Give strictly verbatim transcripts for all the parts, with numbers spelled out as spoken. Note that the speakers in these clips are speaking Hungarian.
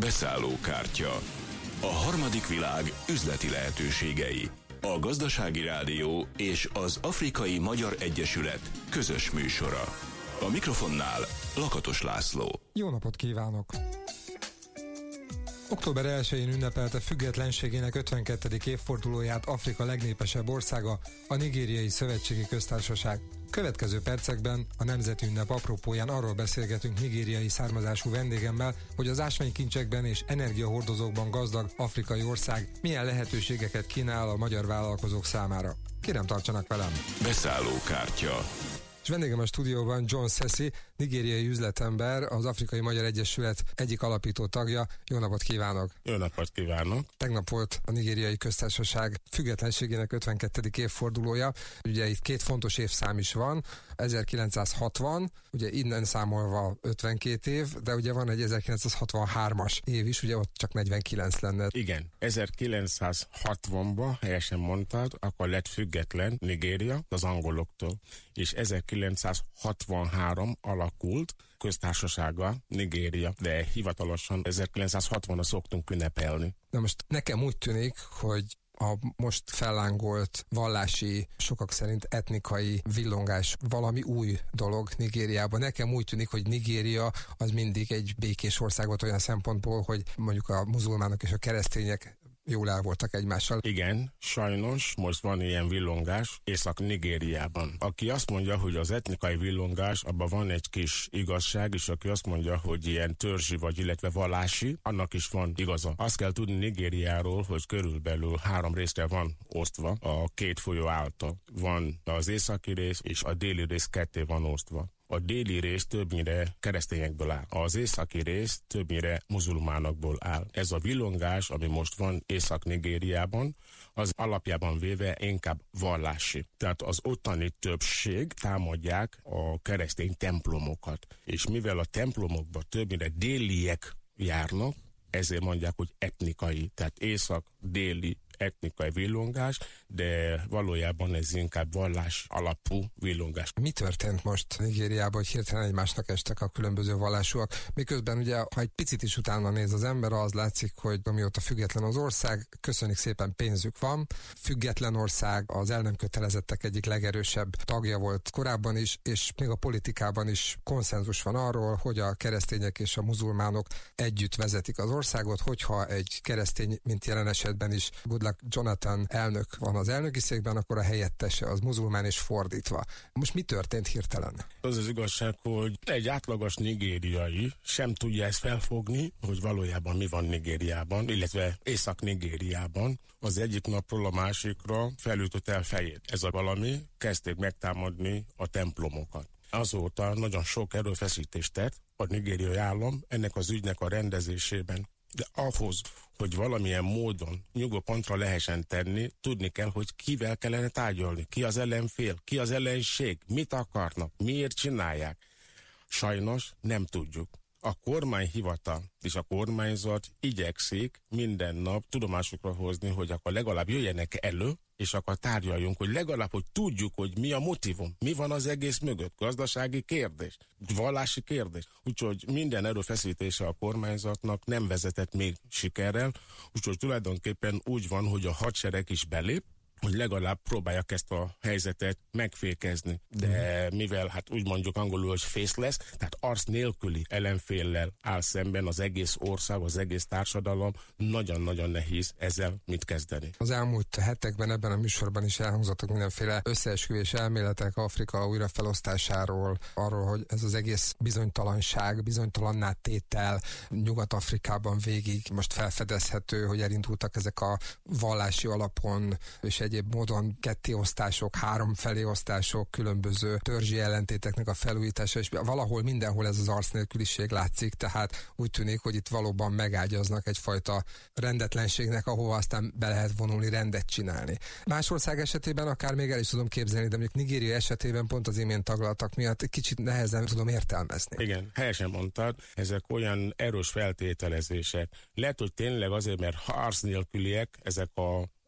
Beszállókártya. A harmadik világ üzleti lehetőségei. A Gazdasági Rádió és az Afrikai Magyar Egyesület közös műsora. A mikrofonnál Lakatos László. Jó napot kívánok! október elsején ünnepelte függetlenségének ötvenkettedik évfordulóját Afrika legnépesebb országa, a Nigériai Szövetségi Köztársaság. Következő percekben a nemzeti ünnep apropóján arról beszélgetünk nigériai származású vendégemmel, hogy az ásványkincsekben és energiahordozókban gazdag afrikai ország milyen lehetőségeket kínál a magyar vállalkozók számára. Kérem, tartsanak velem! Beszállókártya. És vendégem a stúdióban John Sessi, nigériai üzletember, az Afrikai Magyar Egyesület egyik alapító tagja. Jó napot kívánok! Jó napot kívánok! Tegnap volt a Nigériai Köztársaság függetlenségének ötvenkettedik évfordulója. Ugye itt két fontos évszám is van, ezerkilencszázhatvan, ugye innen számolva ötvenkét év, de ugye van egy ezerkilencszázhatvanhármas év is, ugye ott csak negyvenkilenc lenne. Igen, ezerkilencszázhatvanban, helyesen mondtad, akkor lett független Nigéria az angoloktól, és ezerkilencszázhatvanhárom alakult köztársasága Nigéria, de hivatalosan ezerkilencszázhatvanra szoktunk ünnepelni. Na most nekem úgy tűnik, hogy a most fellángolt vallási, sokak szerint etnikai villongás valami új dolog Nigériában. Nekem úgy tűnik, hogy Nigéria az mindig egy békés ország volt olyan szempontból, hogy mondjuk a muzulmánok és a keresztények jól el voltak egymással. Igen, sajnos most van ilyen villongás Észak-Nigériában. Aki azt mondja, hogy az etnikai villongás, abban van egy kis igazság, és aki azt mondja, hogy ilyen törzsi vagy, illetve vallási, annak is van igaza. Azt kell tudni Nigériáról, hogy körülbelül három részre van osztva a két folyó által. Van az északi rész, és a déli rész ketté van osztva. A déli rész többnyire keresztényekből áll. Az északi rész többnyire muzulmánokból áll. Ez a villongás, ami most van Észak-Nigériában, az alapjában véve inkább vallási. Tehát az ottani többség támadják a keresztény templomokat. És mivel a templomokban többnyire déliek járnak, ezért mondják, hogy etnikai, tehát észak-déli etnikai villongás, de valójában ez inkább vallás alapú villongás. Mi történt most Nigériában, hogy hirtelen egymásnak estek a különböző vallásúak? Miközben ugye, ha egy picit is utána néz az ember, az látszik, hogy amióta független az ország, köszönjük szépen, pénzük van. Független ország, az el nem kötelezettek egyik legerősebb tagja volt korábban is, és még a politikában is konszenzus van arról, hogy a keresztények és a muzulmánok együtt vezetik az országot, hogyha egy keresztény, mint jelen esetben is Goodluck Jonathan elnök van az elnöki székben, akkor a helyettese az muzulmán és fordítva. Most mi történt hirtelen? Az az igazság, hogy egy átlagos nigériai sem tudja ezt felfogni, hogy valójában mi van Nigériában, illetve Észak-Nigériában. Az egyik napról a másikra felütött el fejét. Ez a valami kezdték megtámadni a templomokat. Azóta nagyon sok erőfeszítést tett a nigériai állam ennek az ügynek a rendezésében. De ahhoz, hogy valamilyen módon nyugodpontra lehessen tenni, tudni kell, hogy kivel kellene tárgyalni, ki az ellenfél, ki az ellenség, mit akarnak, miért csinálják. Sajnos nem tudjuk. A kormányhivatal és a kormányzat igyekszik minden nap tudomásukra hozni, hogy akkor legalább jöjjenek elő, és akkor tárgyaljunk, hogy legalább, hogy tudjuk, hogy mi a motivum, mi van az egész mögött, gazdasági kérdés, vallási kérdés. Úgyhogy minden erőfeszítése a kormányzatnak nem vezetett még sikerrel, úgyhogy tulajdonképpen úgy van, hogy a hadsereg is belép, hogy legalább próbálják ezt a helyzetet megfékezni. De mivel, hát úgy mondjuk angolul, hogy faceless, tehát arc nélküli ellenféllel áll szemben az egész ország, az egész társadalom, nagyon-nagyon nehéz ezzel mit kezdeni. Az elmúlt hetekben ebben a műsorban is elhangzottak mindenféle összeesküvés elméletek Afrika újrafelosztásáról, arról, hogy ez az egész bizonytalanság, bizonytalanná tétel Nyugat-Afrikában végig most felfedezhető, hogy elindultak ezek a vallási alapon és egyéb módon kettéosztások, háromfelé osztások, különböző törzsi ellentéteknek a felújítása, és valahol mindenhol ez az arcnélküliség látszik, tehát úgy tűnik, hogy itt valóban megágyaznak egyfajta rendetlenségnek, ahova aztán be lehet vonulni, rendet csinálni. Más ország esetében akár még el is tudom képzelni, de mondjuk Nigéria esetében pont az imént taglaltak miatt egy kicsit nehezen tudom értelmezni. Igen, helyesen mondtad, ezek olyan erős feltételezések. Lehet, hogy tényleg azért, mert harc nélküliek ezek a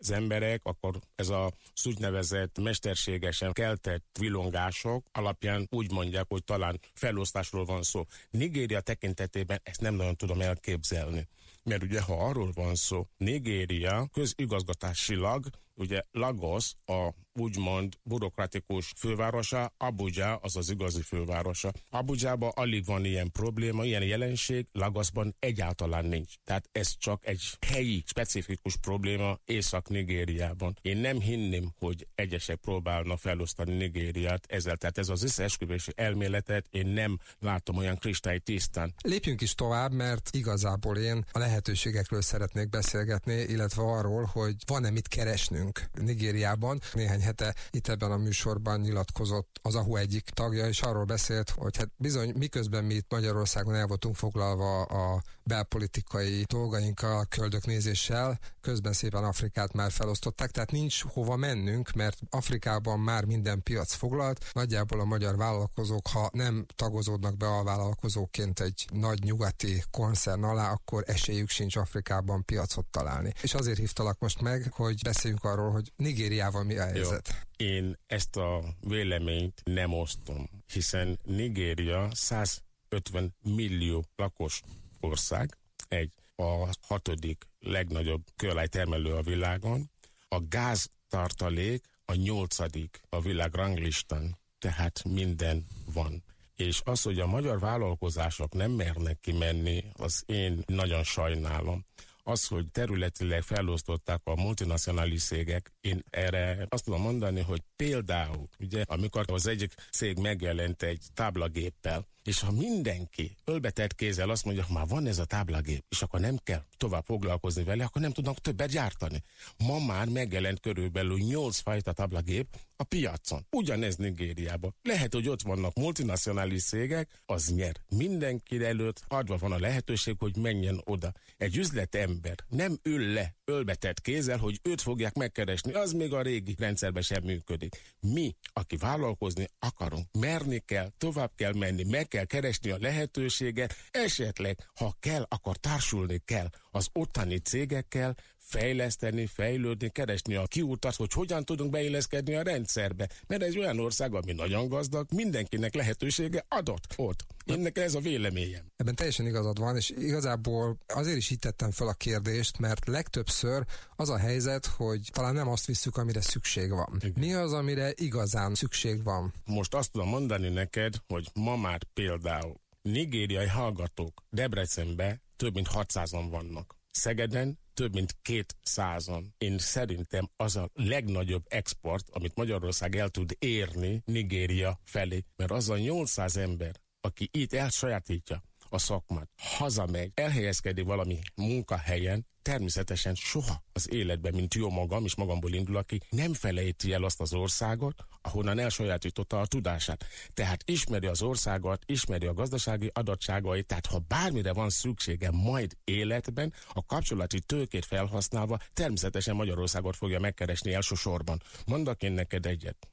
az emberek, akkor ez a úgynevezett mesterségesen keltett villongások alapján úgy mondják, hogy talán felosztásról van szó. Nigéria tekintetében ezt nem nagyon tudom elképzelni. Mert ugye, ha arról van szó, Nigéria közigazgatásilag, ugye Lagos a úgymond burokratikus fővárosa, Abuja az az igazi fővárosa. Abujában alig van ilyen probléma, ilyen jelenség, Lagosban egyáltalán nincs. Tehát ez csak egy helyi, specifikus probléma Észak-Nigériában. Én nem hinném, hogy egyesek próbálnak felosztani Nigériát ezzel. Tehát ez az összeesküvési elméletet én nem látom olyan kristálytisztán. Lépjünk is tovább, mert igazából én a lehetőségekről szeretnék beszélgetni, illetve arról, hogy van-e mit keresnünk Nigériában. Néhány hete itt ebben a műsorban nyilatkozott az á hú egyik tagja, és arról beszélt, hogy hát bizony miközben mi itt Magyarországon el voltunk foglalva a belpolitikai dolgainkkal, köldöknézéssel, közben szépen Afrikát már felosztották, tehát nincs hova mennünk, mert Afrikában már minden piac foglalt, nagyjából a magyar vállalkozók, ha nem tagozódnak be a vállalkozóként egy nagy nyugati koncern alá, akkor esélyük sincs Afrikában piacot találni. És azért hívtalak most meg, hogy beszéljünk arról, hogy Nigériával mi a helyzet. Jó. Én ezt a véleményt nem osztom, hiszen Nigéria százötven millió lakos ország, egy a hatodik legnagyobb kőolajtermelő a világon, a gáztartalék a nyolcadik a világ ranglistán, tehát minden van. És az, hogy a magyar vállalkozások nem mernek kimenni, az én nagyon sajnálom. Az, hogy területileg felosztották a multinacionális cégek, én erre azt tudom mondani, hogy például, ugye, amikor az egyik cég megjelent egy táblagéppel, és ha mindenki ölbetett kézzel azt mondja, már van ez a táblagép, és akkor nem kell tovább foglalkozni vele, akkor nem tudnak többet gyártani. Ma már megjelent körülbelül nyolc fajta táblagép a piacon. Ugyanez Nigériában. Lehet, hogy ott vannak multinacionális cégek, az nyer. Mindenki előtt adva van a lehetőség, hogy menjen oda. Egy üzletember nem ül le ölbetett kézzel, hogy őt fogják megkeresni, az még a régi rendszerben sem működik. Mi, aki vállalkozni akarunk, merni kell, tovább kell menni, meg kell keresni a lehetőséget, esetleg, ha kell, akkor társulni kell az ottani cégekkel, fejleszteni, fejlődni, keresni a kiutat, hogy hogyan tudunk beilleszkedni a rendszerbe. Mert ez olyan ország, ami nagyon gazdag, mindenkinek lehetősége adott ott. Ennek ez a véleményem. Ebben teljesen igazad van, és igazából azért is így tettem fel a kérdést, mert legtöbbször az a helyzet, hogy talán nem azt visszük, amire szükség van. Igen. Mi az, amire igazán szükség van? Most azt tudom mondani neked, hogy ma már például nigériai hallgatók Debrecenben több mint hatszázan vannak. Szegeden több mint kétszázan. Én szerintem az a legnagyobb export, amit Magyarország el tud érni Nigéria felé, mert az a nyolcszáz ember, aki itt elsajátítja a szakmát, hazamegy, elhelyezkedik valami munkahelyen, természetesen soha az életben, mint jó magam, és magamból indul, aki nem felejti el azt az országot, ahonnan elsajátította a tudását. Tehát ismeri az országot, ismeri a gazdasági adottságait, tehát ha bármire van szüksége majd életben, a kapcsolati tőkét felhasználva természetesen Magyarországot fogja megkeresni elsősorban. Mondok én neked egyet.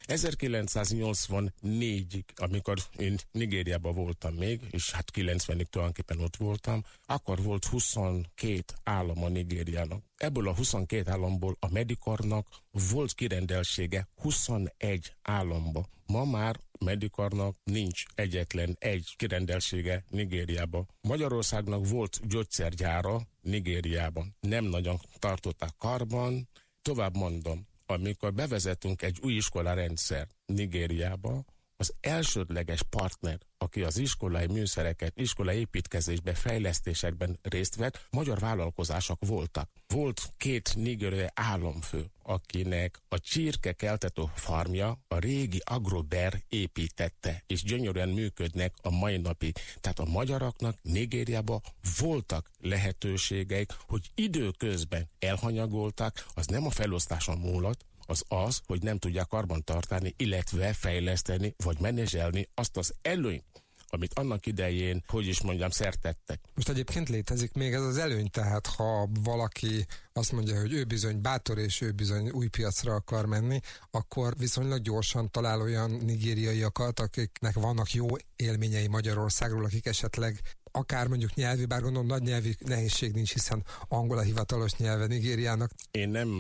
ezerkilencszáznyolcvannégyig, amikor én Nigériában voltam még, és hát kilencvenig tulajdonképpen ott voltam, akkor volt huszonkét állam a Nigériának. Ebből a huszonkét államból a Medikornak volt kirendeltsége huszonegy államba. Ma már Medikornak nincs egyetlen egy kirendeltsége Nigériában. Magyarországnak volt gyógyszergyára Nigériában. Nem nagyon tartották karban. Tovább mondom, amikor bevezetünk egy új iskolarendszer Nigériába, az elsődleges partner, aki az iskolai műszereket, iskolai építkezésben, fejlesztésekben részt vett, magyar vállalkozások voltak. Volt két nigériai államfő, akinek a csirkekeltető farmja a régi Agrober építette, és gyönyörűen működnek a mai napig. Tehát a magyaroknak Nigériában voltak lehetőségeik, hogy időközben elhanyagolták, az nem a felosztáson múlott, az az, hogy nem tudják karban tartani, illetve fejleszteni, vagy menedzselni azt az előnyt, amit annak idején, hogy is mondjam, szertettek. Most egyébként létezik még ez az előny, tehát ha valaki azt mondja, hogy ő bizony bátor és ő bizony új piacra akar menni, akkor viszonylag gyorsan talál olyan nigériaiakat, akiknek vannak jó élményei Magyarországról, akik esetleg akár mondjuk nyelvi, bár gondolom nagy nyelvi nehézség nincs, hiszen angol a hivatalos nyelve Nigériának. Én nem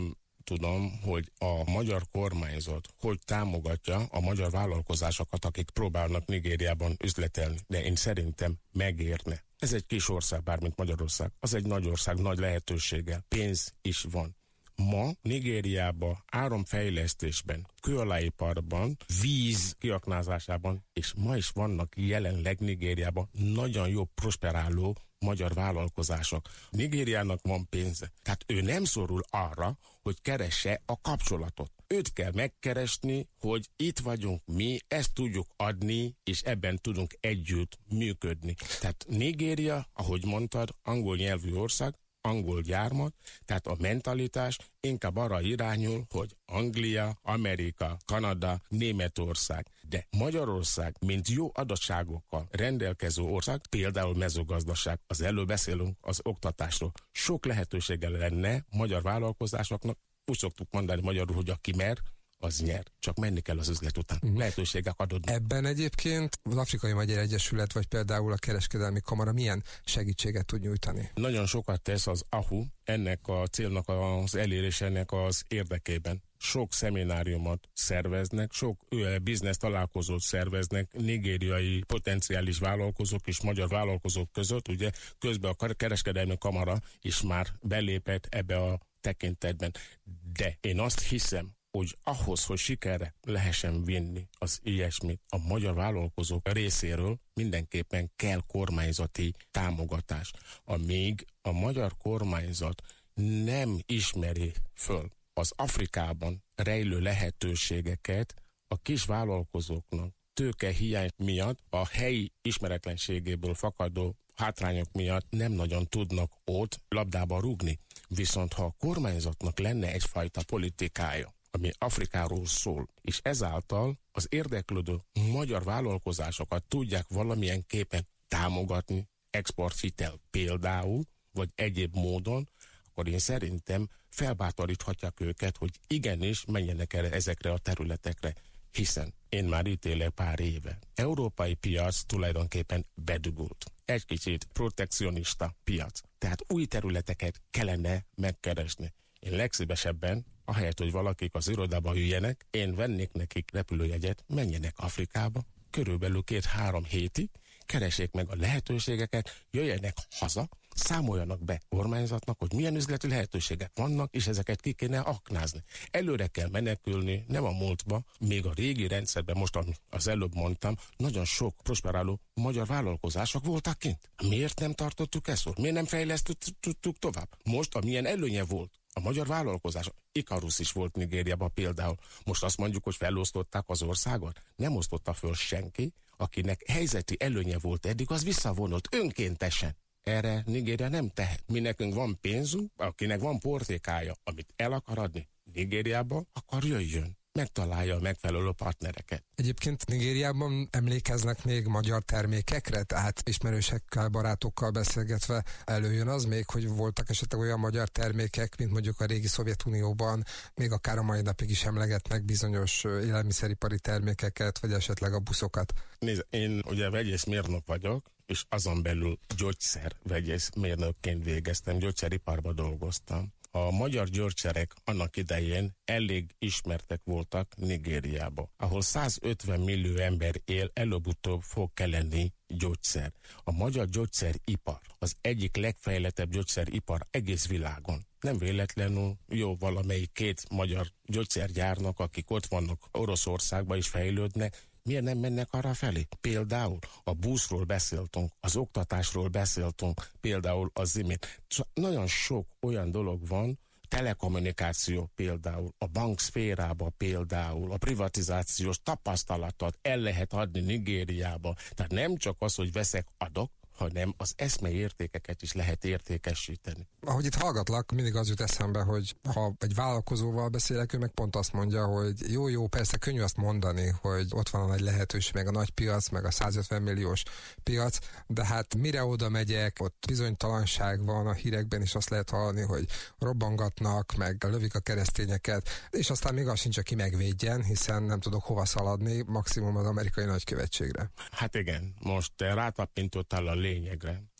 tudom, hogy a magyar kormányzat hogy támogatja a magyar vállalkozásokat, akik próbálnak Nigériában üzletelni, de én szerintem megérne. Ez egy kis ország, bármint Magyarország. Az egy nagy ország, nagy lehetőséggel. Pénz is van. Ma Nigériában áramfejlesztésben, kőolajiparban, víz kiaknázásában, és ma is vannak jelenleg Nigériában nagyon jó prosperáló magyar vállalkozások. Nigériának van pénze. Tehát ő nem szorul arra, hogy keresse a kapcsolatot. Őt kell megkeresni, hogy itt vagyunk mi, ezt tudjuk adni, és ebben tudunk együtt működni. Tehát Nigéria, ahogy mondtad, angol nyelvű ország, angol gyármat, tehát a mentalitás inkább arra irányul, hogy Anglia, Amerika, Kanada, Németország, de Magyarország, mint jó adottságokkal rendelkező ország, például mezőgazdaság, az előbb beszélünk az oktatásról, sok lehetősége lenne magyar vállalkozásoknak, úgy szoktuk mondani magyarul, hogy aki mer, az nyer. Csak menni kell az üzlet után. Uh-huh. Lehetőségek adott. Ebben egyébként az Afrikai Magyar Egyesület, vagy például a Kereskedelmi Kamara milyen segítséget tud nyújtani? Nagyon sokat tesz az á hú ennek a célnak az elérésének az érdekében. Sok szemináriumot szerveznek, sok biznisz találkozót szerveznek nigériai potenciális vállalkozók és magyar vállalkozók között. Ugye közben a Kereskedelmi Kamara is már belépett ebbe a tekintetben. De én azt hiszem, hogy ahhoz, hogy sikerre lehessen vinni az ilyesmit a magyar vállalkozók részéről, mindenképpen kell kormányzati támogatás. Amíg a magyar kormányzat nem ismeri föl az Afrikában rejlő lehetőségeket, a kis vállalkozóknak tőke hiány miatt, a helyi ismeretlenségéből fakadó hátrányok miatt nem nagyon tudnak ott labdába rúgni. Viszont ha a kormányzatnak lenne egyfajta politikája, ami Afrikáról szól, és ezáltal az érdeklődő magyar vállalkozásokat tudják valamilyen képen támogatni, exporthitel például, vagy egyéb módon, akkor én szerintem felbátoríthatják őket, hogy igenis menjenek el ezekre a területekre, hiszen én már itt élek pár éve. Európai piac tulajdonképpen bedugult. Egy kicsit protekcionista piac. Tehát új területeket kellene megkeresni. Én legszívesebben, ahelyett, hogy valakik az irodába üljenek, én vennék nekik repülőjegyet, menjenek Afrikába, körülbelül két-három hétig, keressék meg a lehetőségeket, jöjjenek haza, számoljanak be kormányzatnak, hogy milyen üzleti lehetőségek vannak, és ezeket ki kéne aknázni. Előre kell menekülni, nem a múltba, még a régi rendszerben, most az előbb mondtam, nagyon sok prosperáló magyar vállalkozások voltak kint. Miért nem tartottuk ezt? Miért nem fejlesztettük tovább? Most, amilyen előnye volt a magyar vállalkozás, Ikarus is volt Nigériában például. Most azt mondjuk, hogy felosztották az országot? Nem osztotta föl senki, akinek helyzeti előnye volt eddig, az visszavonult önkéntesen. Erre Nigéria nem tehet. Mi nekünk van pénzünk, akinek van portékája, amit el akar adni Nigériába, akkor jöjjön. Megtalálja a megfelelő partnereket. Egyébként Nigériában emlékeznek még magyar termékekre? Tehát ismerősekkel, barátokkal beszélgetve előjön az még, hogy voltak esetleg olyan magyar termékek, mint mondjuk a régi Szovjetunióban, még akár a mai napig is emlegetnek bizonyos élelmiszeripari termékeket, vagy esetleg a buszokat. Nézd, én ugye vegyész mérnök vagyok, és azon belül gyógyszer vegyész mérnökként végeztem, gyógyszeriparban dolgoztam. A magyar gyógyszerek annak idején elég ismertek voltak Nigériába, ahol százötven millió ember él, előbb-utóbb fog kelleni gyógyszer. A magyar gyógyszeripar az egyik legfejlettebb gyógyszeripar egész világon. Nem véletlenül jó valamelyik két magyar gyógyszergyárnak, akik ott vannak Oroszországban is fejlődnek, miért nem mennek arra felé? Például a buszról beszéltünk, az oktatásról beszéltünk, például az imént. Nagyon sok olyan dolog van, telekommunikáció például, a bankszférában például, a privatizációs tapasztalatot el lehet adni Nigériába. Tehát nem csak az, hogy veszek, adok, hanem az eszmei értékeket is lehet értékesíteni. Ahogy itt hallgatlak, mindig az jut eszembe, hogy ha egy vállalkozóval beszélek, ő meg pont azt mondja, hogy jó, jó, persze könnyű azt mondani, hogy ott van a nagy lehetőség, meg a nagy piac, meg a százötven milliós piac, de hát mire oda megyek, ott bizonytalanság van, a hírekben is azt lehet hallani, hogy robbangatnak, meg lövik a keresztényeket, és aztán még az sincs, aki megvédjen, hiszen nem tudok hova szaladni, maximum az amerikai nagykövetségre. Hát igen, most rátapintottál a lényegre.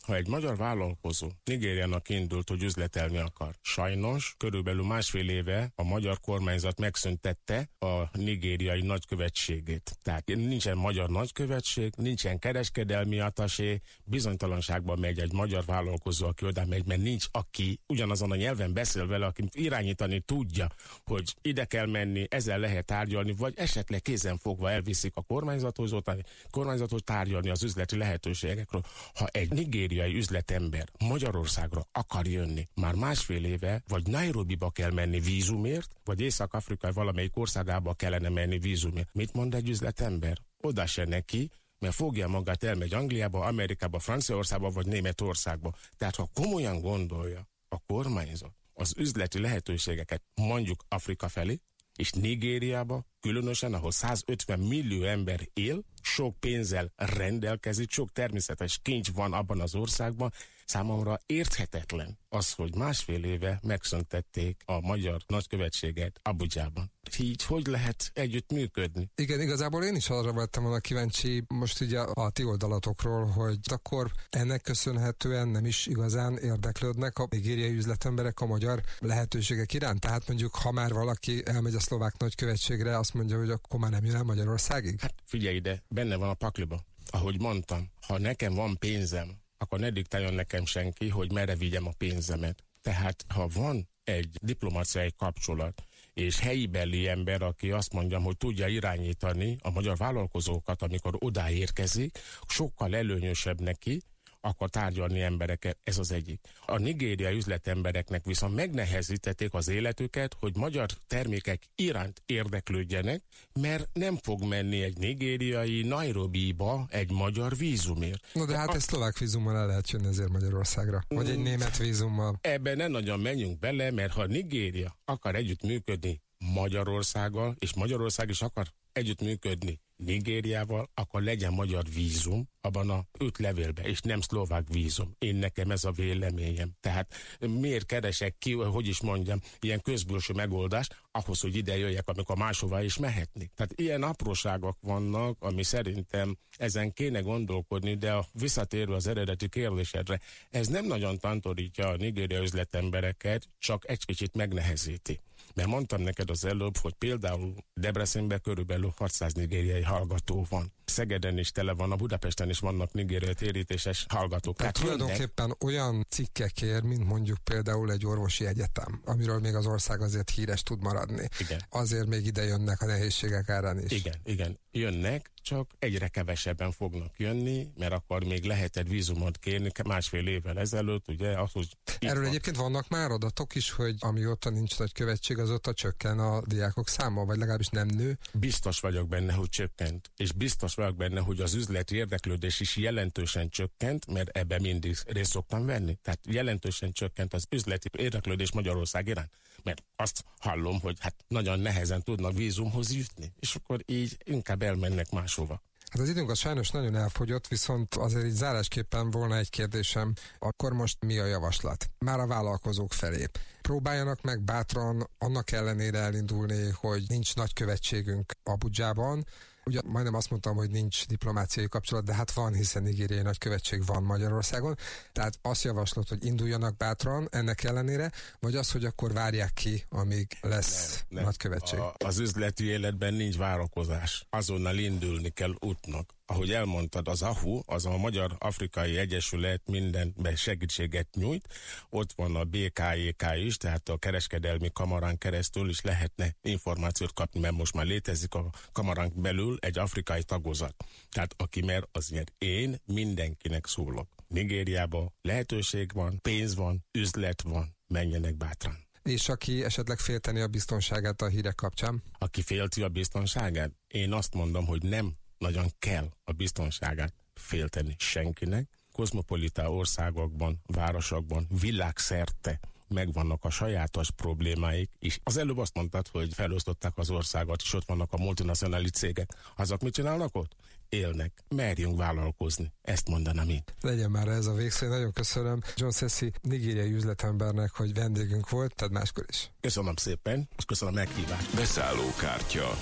Ha egy magyar vállalkozó Nigériának indult, hogy üzletelni akar, sajnos körülbelül másfél éve a magyar kormányzat megszüntette a nigériai nagykövetségét. Tehát nincsen magyar nagykövetség, nincsen kereskedelmi atasé, bizonytalanságban megy egy magyar vállalkozó, aki oda megy, mert nincs aki ugyanazon a nyelven beszél vele, aki irányítani tudja, hogy ide kell menni, ezzel lehet tárgyalni, vagy esetleg kézen fogva elviszik a kormányzathoz, a kormányzathoz tárgyalni az üzleti lehetőségekről. Ha egy nigériai üzletember Magyarországra akar jönni, már másfél éve, vagy Nairobiba kell menni vízumért, vagy Észak-Afrikai valamelyik országába kellene menni vízumért. Mit mond egy üzletember? Oda se neki, mert fogja magát, elmegy Angliába, Amerikába, Franciaországba, vagy Németországba. Tehát ha komolyan gondolja a kormányzat az üzleti lehetőségeket mondjuk Afrika felé, és Nigériába, különösen, ahol százötven millió ember él, sok pénzzel rendelkezik, sok természetes kincs van abban az országban, számomra érthetetlen az, hogy másfél éve megszüntették a magyar nagykövetséget Abudzsában. Így hogy lehet együtt működni? Igen, igazából én is arra voltam volna kíváncsi most ugye a ti oldalatokról, hogy akkor ennek köszönhetően nem is igazán érdeklődnek a nigériai üzletemberek a magyar lehetőségek iránt. Tehát mondjuk, ha már valaki elmegy a szlovák nagykövetségre, azt mondja, hogy akkor már nem jön el Magyarországig? Hát figyelj ide, benne van a pakliba. Ahogy mondtam, ha nekem van pénzem, akkor ne diktáljon nekem senki, hogy merre vigyem a pénzemet. Tehát, ha van egy diplomáciai kapcsolat, és helyibeli ember, aki azt mondja, hogy tudja irányítani a magyar vállalkozókat, amikor odaérkezik, sokkal előnyösebb neki, akkor tárgyalni embereket, ez az egyik. A nigériai üzletembereknek viszont megnehezítették az életüket, hogy magyar termékek iránt érdeklődjenek, mert nem fog menni egy nigériai Nairobiba egy magyar vízumért. No de hát a... egy szlovák vízummal el lehet jönni ezért Magyarországra, vagy egy német vízummal. Ebben nem nagyon menjünk bele, mert ha Nigéria akar együttműködni Magyarországgal, és Magyarország is akar együttműködni Nigériával, akkor legyen magyar vízum abban a öt levélben, és nem szlovák vízum. Én nekem ez a véleményem. Tehát miért keresek ki, hogy is mondjam, ilyen közbülső megoldást, ahhoz, hogy ide jöjjek, amikor máshova is mehetnék. Tehát ilyen apróságok vannak, ami szerintem ezen kéne gondolkodni, de a visszatérő az eredeti kérdésedre, ez nem nagyon tantorítja a nigériai üzletembereket, csak egy kicsit megnehezíti. Mert mondtam neked az előbb, hogy például Debrecenben körülbelül hatszáz nigériai hallgató van. Szegeden is tele van, a Budapesten is vannak nigériai térítéses hallgatók. Tehát hát tulajdonképpen jönnek olyan cikkekért, mint mondjuk például egy orvosi egyetem, amiről még az ország azért híres tud maradni. Igen. Azért még ide jönnek a nehézségek árán is. Igen, igen. Jönnek, csak egyre kevesebben fognak jönni, mert akkor még lehetett vízumot kérni másfél évvel ezelőtt, ugye? Ahhoz Erről van. Egyébként vannak már adatok is, hogy amióta nincs nagykövetség, azóta csökken a diákok száma, vagy legalábbis nem nő? Biztos vagyok benne, hogy csökkent, és biztos vagyok benne, hogy az üzleti érdeklődés is jelentősen csökkent, mert ebben mindig részt szoktam venni. Tehát jelentősen csökkent az üzleti érdeklődés Magyarország iránt. Mert azt hallom, hogy hát nagyon nehezen tudnak vízumhoz jutni, és akkor így inkább elmennek máshova. Hát az időnk az sajnos nagyon elfogyott, viszont azért így zárásképpen volna egy kérdésem, akkor most mi a javaslat? Már a vállalkozók felé. Próbáljanak meg bátran annak ellenére elindulni, hogy nincs nagykövetségünk Abudzsában. Ugye majdnem azt mondtam, hogy nincs diplomáciai kapcsolat, de hát van, hiszen nigériai nagykövetség van Magyarországon. Tehát azt javaslod, hogy induljanak bátran ennek ellenére, vagy az, hogy akkor várják ki, amíg lesz nem, nem. nagykövetség. A, az üzleti életben nincs várakozás. Azonnal indulni kell útnak. Ahogy elmondtad, az á há u, az a Magyar Afrikai Egyesület mindenben segítséget nyújt. Ott van a bé ká é ká is, tehát a kereskedelmi kamarán keresztül is lehetne információt kapni, mert most már létezik a kamaránk belül egy afrikai tagozat. Tehát aki mer, az nyer. Én mindenkinek szólok. Nigériában lehetőség van, pénz van, üzlet van, menjenek bátran. És aki esetleg félteni a biztonságát a hírek kapcsán? Aki félti a biztonságát? Én azt mondom, hogy nem nagyon kell a biztonságát félteni senkinek. Kozmopolita országokban, városokban, világszerte megvannak a sajátos problémáik, és az előbb azt mondtad, hogy felosztották az országot, és ott vannak a multinacionális cégek. Azok mit csinálnak ott? Élnek. Merjünk vállalkozni. Ezt mondanám én. Legyen már ez a végszó. Nagyon köszönöm John Szeszi nigériai üzletembernek, hogy vendégünk volt, tehát máskor is. Köszönöm szépen, és köszönöm a meghívást. Beszállókártya.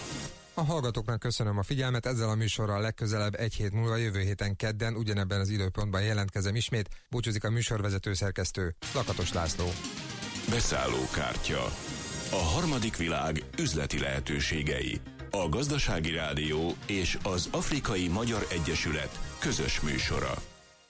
A hallgatóknak köszönöm a figyelmet, ezzel a műsorral legközelebb egy hét múlva, jövő héten kedden ugyanebben az időpontban jelentkezem ismét. Búcsúzik a műsorvezető szerkesztő, Lakatos László. Beszállókártya. A harmadik világ üzleti lehetőségei. A Gazdasági Rádió és az Afrikai Magyar Egyesület közös műsora.